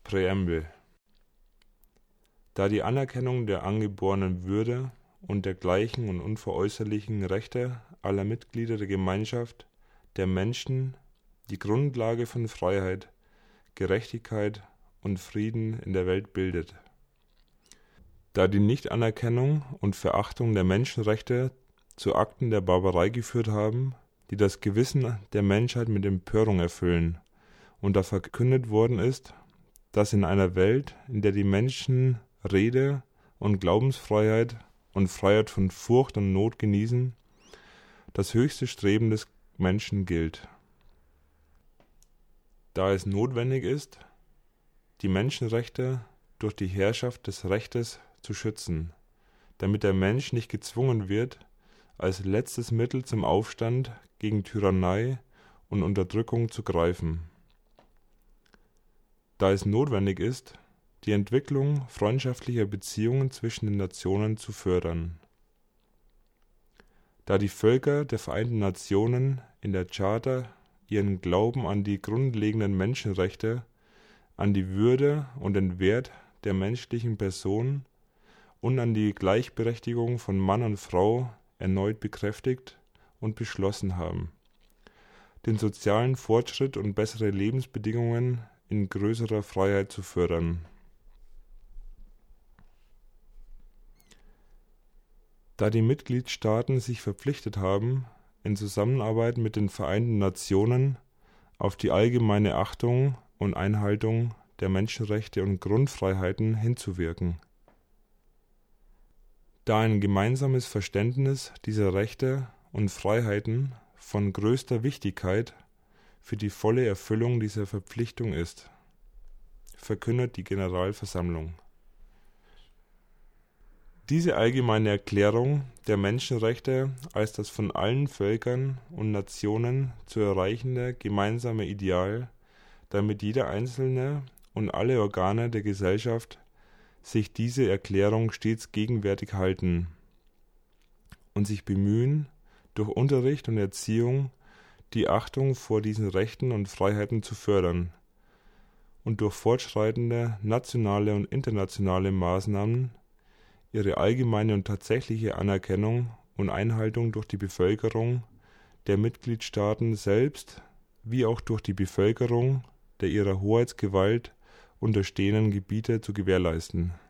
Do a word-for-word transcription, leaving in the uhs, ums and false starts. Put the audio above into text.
Präambel. Da die Anerkennung der angeborenen Würde und der gleichen und unveräußerlichen Rechte aller Mitglieder der Gemeinschaft der Menschen die Grundlage von Freiheit, Gerechtigkeit und Frieden in der Welt bildet. Da die Nichtanerkennung und Verachtung der Menschenrechte zu Akten der Barbarei geführt haben, die das Gewissen der Menschheit mit Empörung erfüllen, und da verkündet worden ist, dass in einer Welt, in der die Menschen Rede- und Glaubensfreiheit und Freiheit von Furcht und Not genießen, das höchste Streben des Menschen gilt. Da es notwendig ist, die Menschenrechte durch die Herrschaft des Rechtes zu schützen, damit der Mensch nicht gezwungen wird, als letztes Mittel zum Aufstand gegen Tyrannei und Unterdrückung zu greifen. Da es notwendig ist, die Entwicklung freundschaftlicher Beziehungen zwischen den Nationen zu fördern. Da die Völker der Vereinten Nationen in der Charta ihren Glauben an die grundlegenden Menschenrechte, an die Würde und den Wert der menschlichen Person und an die Gleichberechtigung von Mann und Frau erneut bekräftigt und beschlossen haben, den sozialen Fortschritt und bessere Lebensbedingungen in größerer Freiheit zu fördern. Da die Mitgliedstaaten sich verpflichtet haben, in Zusammenarbeit mit den Vereinten Nationen auf die allgemeine Achtung und Einhaltung der Menschenrechte und Grundfreiheiten hinzuwirken. Da ein gemeinsames Verständnis dieser Rechte und Freiheiten von größter Wichtigkeit für die volle Erfüllung dieser Verpflichtung ist, verkündet die Generalversammlung. Diese allgemeine Erklärung der Menschenrechte als das von allen Völkern und Nationen zu erreichende gemeinsame Ideal, damit jeder Einzelne und alle Organe der Gesellschaft sich diese Erklärung stets gegenwärtig halten und sich bemühen, durch Unterricht und Erziehung die Achtung vor diesen Rechten und Freiheiten zu fördern und durch fortschreitende nationale und internationale Maßnahmen ihre allgemeine und tatsächliche Anerkennung und Einhaltung durch die Bevölkerung der Mitgliedstaaten selbst wie auch durch die Bevölkerung der ihrer Hoheitsgewalt unterstehenden Gebiete zu gewährleisten.